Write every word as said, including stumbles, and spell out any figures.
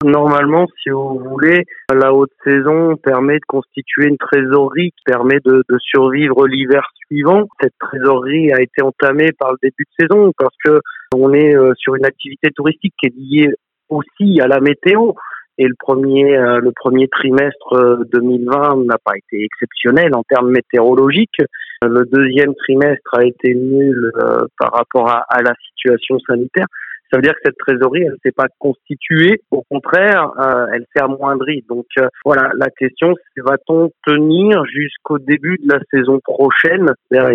Normalement, si vous voulez, la haute saison permet de constituer une trésorerie qui permet de, de survivre l'hiver suivant. Cette trésorerie a été entamée par le début de saison parce que on est euh, sur une activité touristique qui est liée aussi à la météo. Et le premier, euh, le premier trimestre euh, deux mille vingt n'a pas été exceptionnel en termes météorologiques. Le deuxième trimestre a été nul euh, par rapport à, à la situation sanitaire. Ça veut dire que cette trésorerie, elle ne s'est pas constituée. Au contraire, euh, elle s'est amoindrie. Donc euh, voilà, la question, c'est va-t-on tenir jusqu'au début de la saison prochaine derrière ?